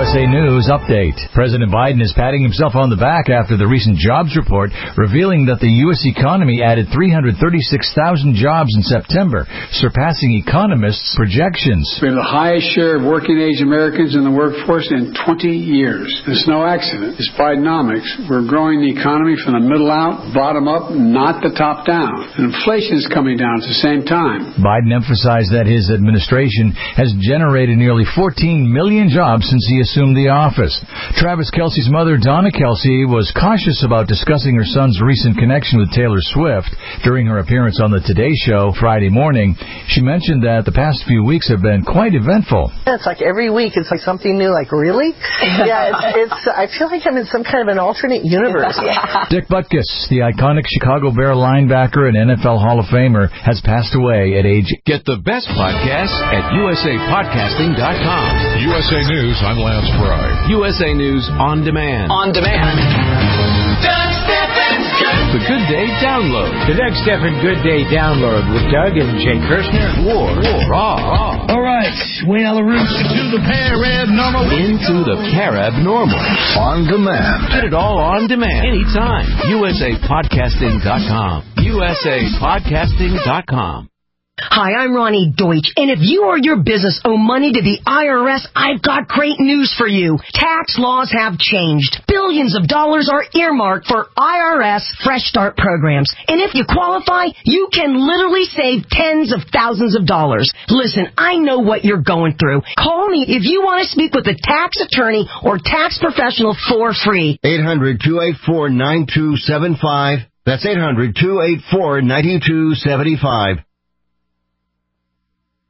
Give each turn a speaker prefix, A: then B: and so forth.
A: USA News Update. President Biden is patting himself on the back after the recent jobs report revealing that the U.S. economy added 336,000 jobs in September, surpassing economists' projections.
B: We have the highest share of working-age Americans in the workforce in 20 years. It's no accident. It's Bidenomics. We're growing the economy from the middle out, bottom up, not the top down. And inflation is coming down at the same time.
A: Biden emphasized that his administration has generated nearly 14 million jobs since he assumed the office. Travis Kelce's mother, Donna Kelce, was cautious about discussing her son's recent connection with Taylor Swift. During her appearance on the Today Show Friday morning, she mentioned that the past few weeks have been quite eventful.
C: Yeah, it's like every week it's like something new, like really? Yeah, it's I feel like I'm in some kind of an alternate universe.
A: Yeah. Dick Butkus, the iconic Chicago Bear linebacker and NFL Hall of Famer, has passed away at age...
D: Get the best podcasts at usapodcasting.com.
E: USA News, I'm Lance Fry.
D: USA News On Demand.
F: On Demand.
D: The Good Day Download.
G: The next step in Good Day Download with Doug and Jay Kirshner.
D: War. Raw.
H: All right, Wayne Alaroos into the Pair Abnormal.
D: Into the Pair Abnormal.
E: On Demand.
D: Get it all on demand. Anytime. usapodcasting.com. usapodcasting.com.
I: Hi, I'm Ronnie Deutsch, and if you or your business owe money to the IRS, I've got great news for you. Tax laws have changed. Billions of dollars are earmarked for IRS Fresh Start programs. And if you qualify, you can literally save tens of thousands of dollars. Listen, I know what you're going through. Call me if you want to speak with a tax attorney or tax professional for free.
J: 800-284-9275. That's 800-284-9275.